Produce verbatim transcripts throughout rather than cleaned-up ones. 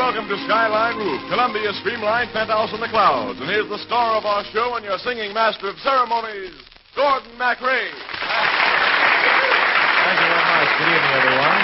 welcome to Skyline Roof, Columbia's streamlined penthouse in the clouds. And here's the star of our show and your singing master of ceremonies, Gordon MacRae. Thank you very much. Good evening, everyone.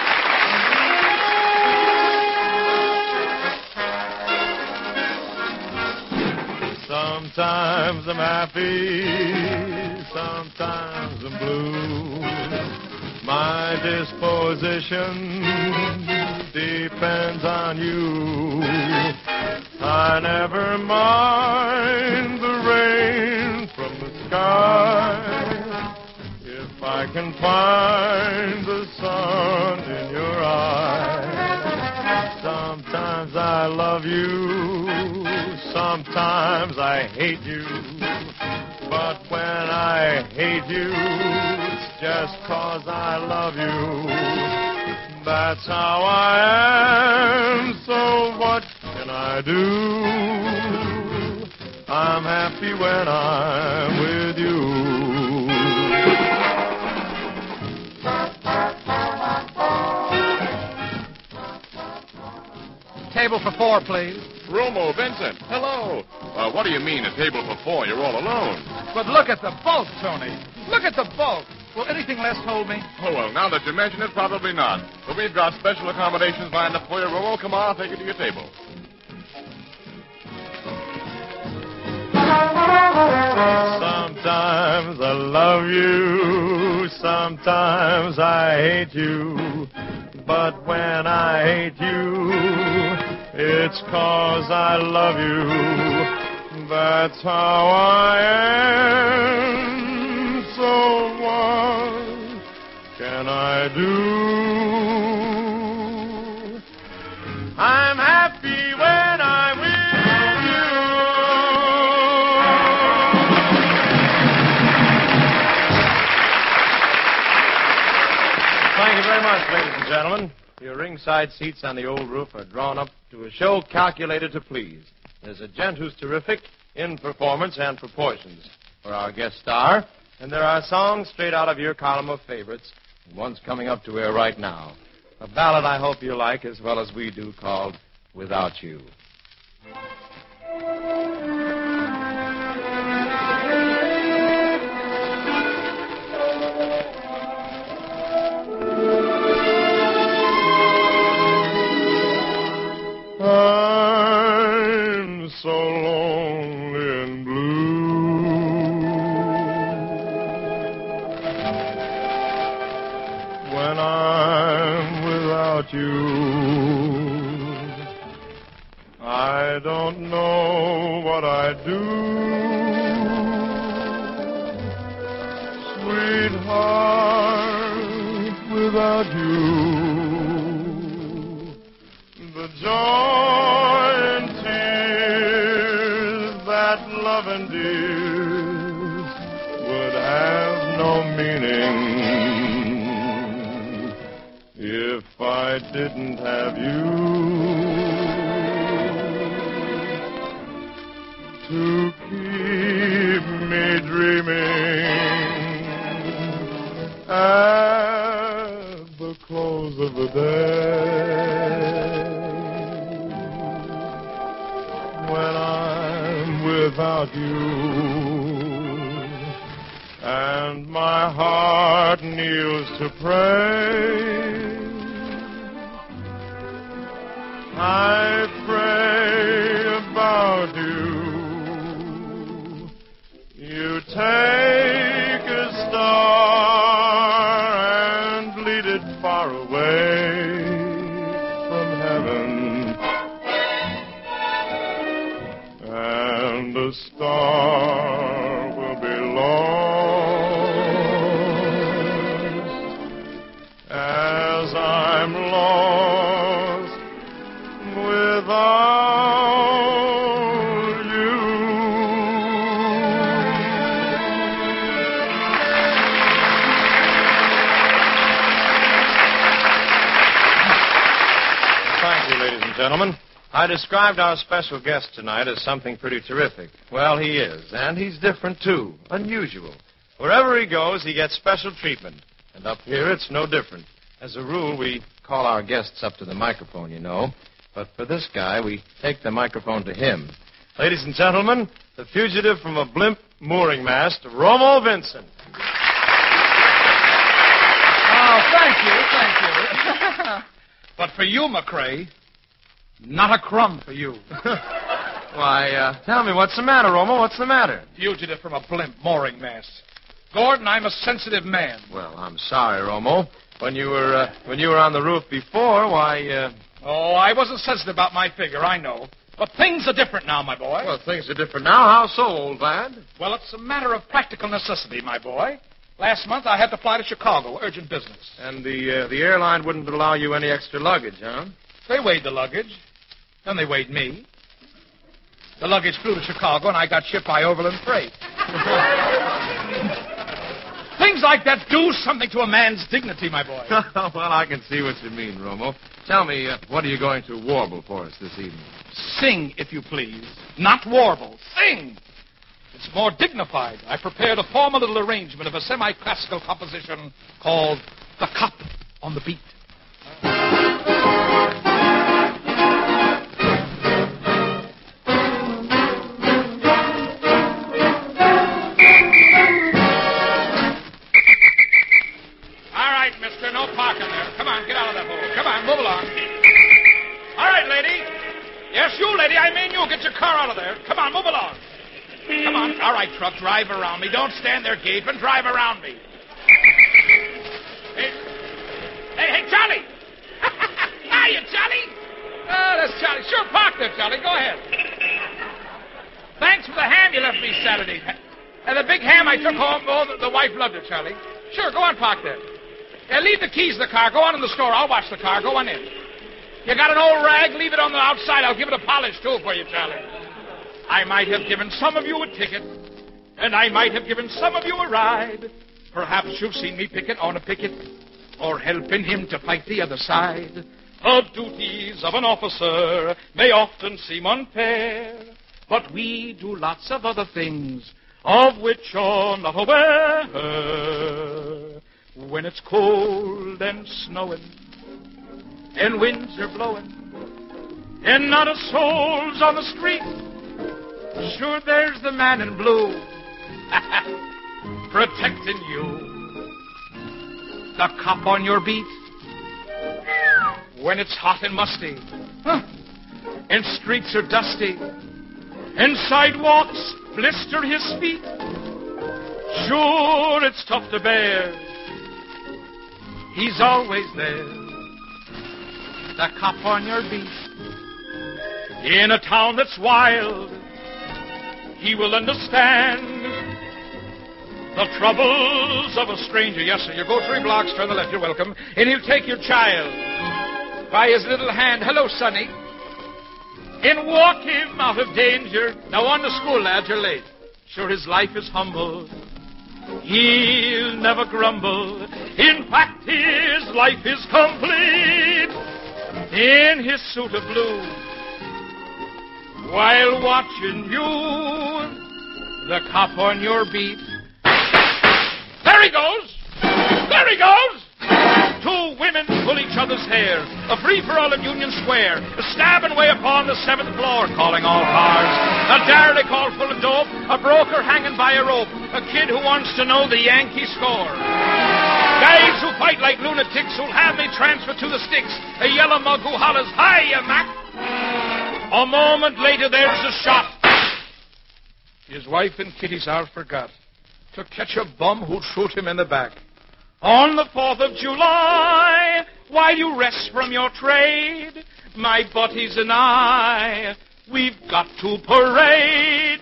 Sometimes I'm happy, sometimes I'm blue. My disposition depends on you. I never mind the rain from the sky if I can find the sun in your eyes. Sometimes I love you, sometimes I hate you. But when I hate you, it's just 'cause I love you. That's how I am, so what can I do? I'm happy when I'm with you. Table for four, please. Romo, Vincent, hello. Uh, what do you mean, a table for four? You're all alone. But look at the bulk, Tony. Look at the bulk. Will anything less hold me? Oh, well, now that you mention it, probably not. But we've got special accommodations lined up for you, Romo. Come on, I'll take you to your table. Sometimes I love you, sometimes I hate you. But when I hate you, it's 'cause I love you. That's how I am. So what can I do? I'm happy when I'm with you. Thank you very much, ladies and gentlemen. Your ringside seats on the old roof are drawn up to a show calculated to please. There's a gent who's terrific in performance and proportions for our guest star, and there are songs straight out of your column of favorites, and one's coming up to air right now. A ballad I hope you like as well as we do called Without You. I'm so lonely and blue when I'm without you. I don't know what I'd do, sweetheart, without you. The joy and tears that love endears would have no meaning if I didn't have you to keep me dreaming at the close of the day. When I'm without you, and my heart kneels to pray, I pray about you. You take a star and lead it far away from heaven. And the star will be lost as I'm lost without you. Thank you, ladies and gentlemen. I described our special guest tonight as something pretty terrific. Well, he is, and he's different, too, unusual. Wherever he goes, he gets special treatment, and up here it's no different. As a rule, we call our guests up to the microphone, you know, But for this guy, we take the microphone to him. Ladies and gentlemen, the fugitive from a blimp mooring mast, Romo Vincent. Oh, thank you, thank you. But for you, McCrae, not a crumb for you. Why, uh, tell me, what's the matter, Romo? What's the matter? Fugitive from a blimp mooring mast. Gordon, I'm a sensitive man. Well, I'm sorry, Romo. When you were uh, when you were on the roof before, why, uh... Oh, I wasn't sensitive about my figure, I know. But things are different now, my boy. Well, things are different now. How so, old lad? Well, it's a matter of practical necessity, my boy. Last month, I had to fly to Chicago, urgent business. And the uh, the airline wouldn't allow you any extra luggage, huh? They weighed the luggage. Then they weighed me. The luggage flew to Chicago, and I got shipped by Overland Freight. Things like that do something to a man's dignity, my boy. Well, I can see what you mean, Romo. Tell me, uh, what are you going to warble for us this evening? Sing, if you please. Not warble. Sing! It's more dignified. I prepared a formal little arrangement of a semi-classical composition called The Cop on the Beat. All right, mister, no parking there. Come on, get out of that hole. Come on, move along. All right, lady. Yes, you, lady, I mean you. Get your car out of there. Come on, move along. Come on. All right, truck, drive around me. Don't stand there gaping. Drive around me. Hey, hey, hey Charlie. Hiya, Charlie. Oh, that's Charlie. Sure, park there, Charlie. Go ahead. Thanks for the ham you left me Saturday. And the big ham I took home, oh, the, the wife loved it, Charlie. Sure, go on, park there. Yeah, leave the keys in the car. Go on in the store. I'll watch the car. Go on in. You got an old rag? Leave it on the outside. I'll give it a polish, too, for you, Charlie. I might have given some of you a ticket, and I might have given some of you a ride. Perhaps you've seen me picket on a picket, or helping him to fight the other side. The duties of an officer may often seem unfair, but we do lots of other things of which you're not aware. When it's cold and snowing, and winds are blowing, and not a soul's on the street, sure there's the man in blue protecting you. The cop on your beat when it's hot and musty, huh, and streets are dusty, and sidewalks blister his feet. Sure, it's tough to bear. He's always there. The cop on your beat. In a town that's wild, he will understand the troubles of a stranger. Yes, sir. You go three blocks, turn the left, you're welcome. And he'll take your child by his little hand. Hello, sonny. And walk him out of danger. Now, on to school, lads, you're late. Sure, his life is humble. He'll never grumble. In fact, his life is complete in his suit of blue. While watching you, the cop on your beat. There he goes! There he goes! Two women pull each other's hair. A free-for-all in Union Square. A stabbing way upon the seventh floor, calling all cars. A derelict all full of dope. A broker hanging by a rope. A kid who wants to know the Yankee score. Guys who fight like lunatics who'll have me transferred to the sticks. A yellow mug who hollers, "Hiya, Mac!" A moment later, there's a shot. His wife and kiddies are forgot to catch a bum who'll shoot him in the back. On the fourth of July, while you rest from your trade, my buddies and I, we've got to parade.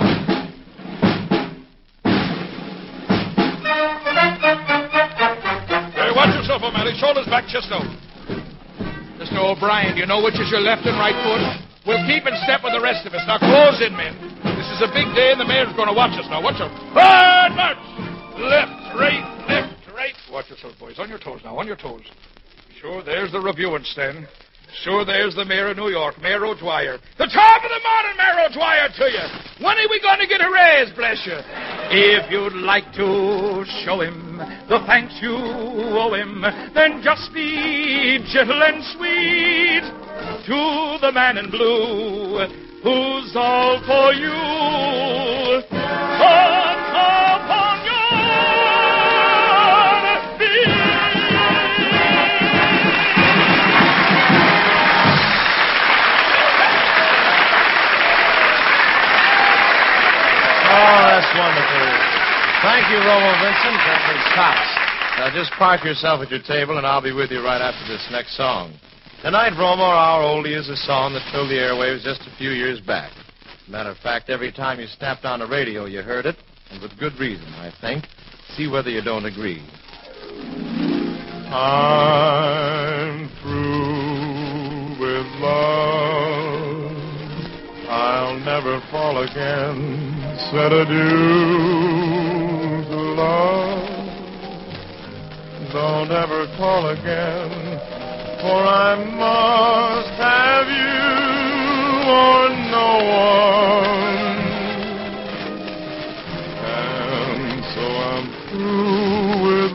Hey, watch yourself, O'Malley. Shoulders back, chest out. Mister O'Brien, you know which is your left and right foot? We'll keep in step with the rest of us. Now, close in, men. This is a big day, and the mayor's going to watch us. Now, watch out. Forward march! Left, right, left, right. Watch yourself, boys. On your toes now, on your toes. Sure, there's the reviewing stand. Sure, there's the mayor of New York, Mayor O'Dwyer. The top of the morning, Mayor O'Dwyer, to you. When are we going to get a raise, bless you? If you'd like to show him the thanks you owe him, then just be gentle and sweet. to the man in blue, who's all for you. On Capon your beat. Oh, that's wonderful. Thank you, Romo Vincent. That was tops. Now, just park yourself at your table, and I'll be with you right after this next song. Tonight, Romo, our oldie is a song that filled the airwaves just a few years back. Matter of fact, every time you snapped on the radio, you heard it, and with good reason, I think. See whether you don't agree. I'm through with love. I'll never fall again. Said adieu to love. Don't ever call again, for I must have you or no one. And so I'm through with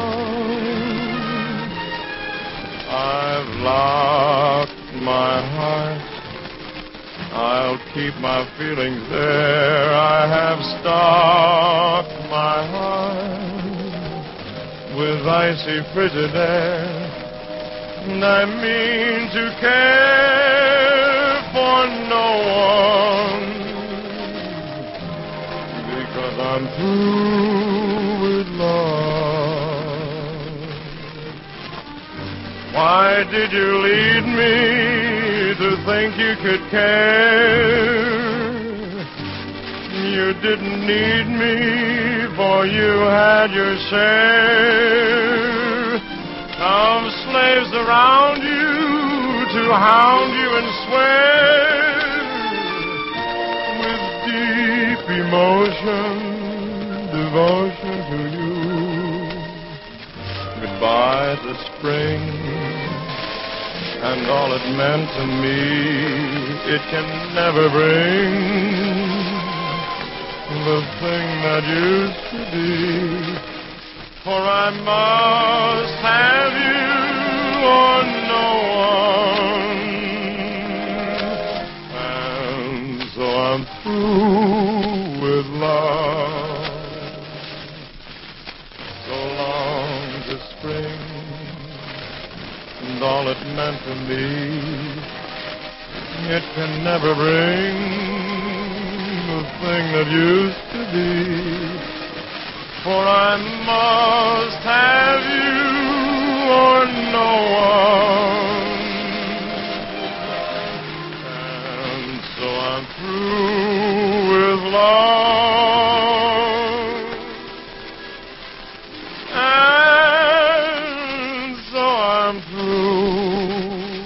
love. I've locked my heart. I'll keep my feelings there. I have stocked my heart with icy frigid air, and I mean to care for no one, because I'm through with love. Why did you lead me to think you could care? You didn't need me, for you had your share of slaves around you to hound you and swear with deep emotion, devotion to you. Goodbye to spring and all it meant to me. It can never bring the thing that used to be, for I must have you or no one, and so I'm through with love. So long to spring and all it meant to me, it can never bring the thing that used to be, for I must have you or no one, and so I'm through with love, and so I'm through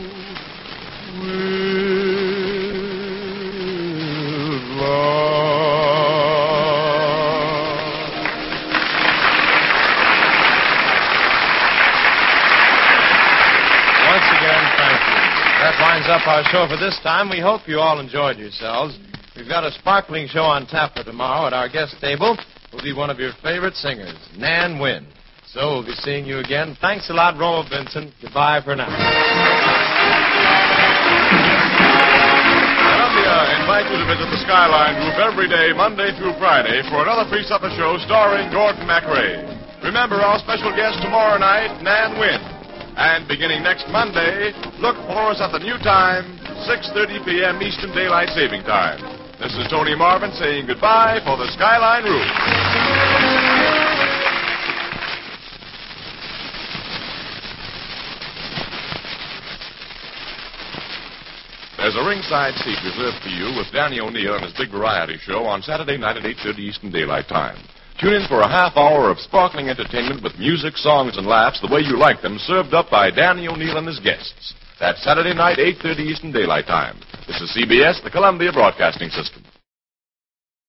with love. That winds up our show for this time. We hope you all enjoyed yourselves. We've got a sparkling show on tap for tomorrow. At our guest table will be one of your favorite singers, Nan Wynn. So we'll be seeing you again. Thanks a lot, Romo Vincent. Goodbye for now. Columbia invites you to visit the Skyline Group every day, Monday through Friday, for another three-supper show starring Gordon MacRae. Remember our special guest tomorrow night, Nan Wynn. And beginning next Monday, look for us at the new time, six thirty p.m. Eastern Daylight Saving Time. This is Tony Marvin saying goodbye for the Skyline Group. There's a ringside seat reserved for you with Danny O'Neill and his big variety show on Saturday night at eight thirty Eastern Daylight Time. Tune in for a half hour of sparkling entertainment with music, songs, and laughs the way you like them, served up by Danny O'Neill and his guests. That's Saturday night, eight thirty Eastern Daylight Time. This is C B S, the Columbia Broadcasting System.